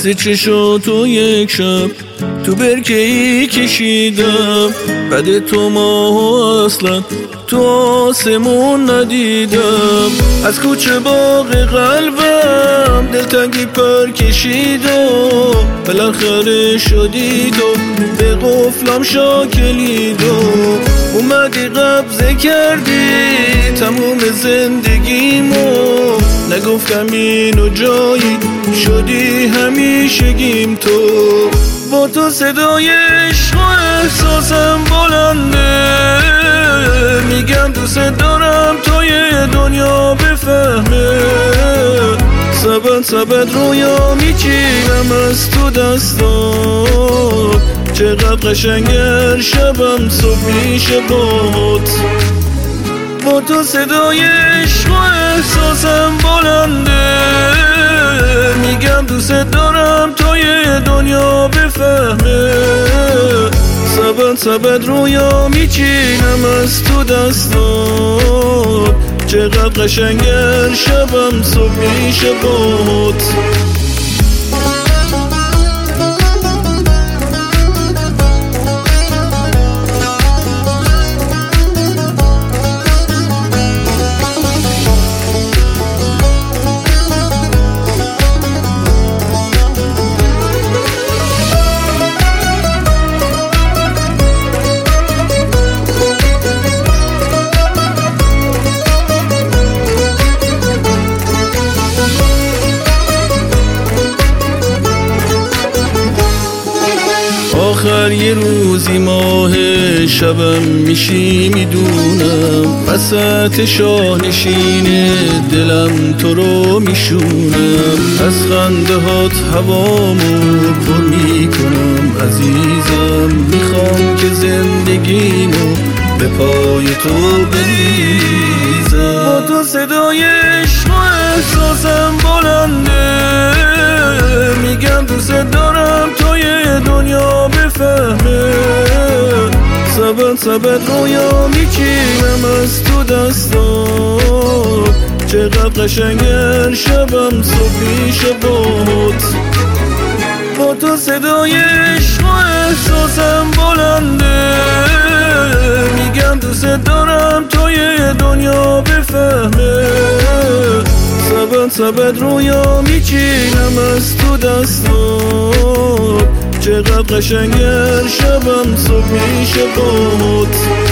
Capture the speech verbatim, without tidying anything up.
عکس چشاتو یک شب تو برکه ای کشیدم، بعد تو ماهو اصلا تو آسمون ندیدم. از کوچه باغ قلبم دلتنگی پر کشید و بالاخره شدی تو به قفلم شاکلید و اومدی قبضه کردی تموم زندگیمو. نگفتم اینو جایی شدی همیشگیم تو. با تو صدای عشق و احساسم بلنده، میگم دوست دارم توی دنیا بفهمه. سبت سبت رویا میچینم از تو دستات، چقدر قشنگر شبم صبح میشه بات. با تو صدای عشق و احساسم بلنده، میگم دوست دارم توی دنیا بفهمه. سبت سبت رویا میچینم از تو دستات، چقدر قشنگر شبم صبح میشه بات. آخر یه روزی ماه شبم میشی میدونم، وسط شاهنشین دلم تو رو میشونم. از خنده هات هوامو پر میکنم عزیزم، میخوام که زندگیمو به پای تو بریزم. با تو صدای عشق و احساسم بلنده، میگم دوست دارم توی دنیا بفهمه. سبت سبت رویا میچینم از تو دستات، چقدر قشنگر شبم صبح میشه بات. با تو صدای عشق و احساسم بلنده، میگم دوست دارم توی دنیا بفهمه. سبت سبت رویا میچینم از تو دستات، چقدر قشنگر شبم صبح میشه بات.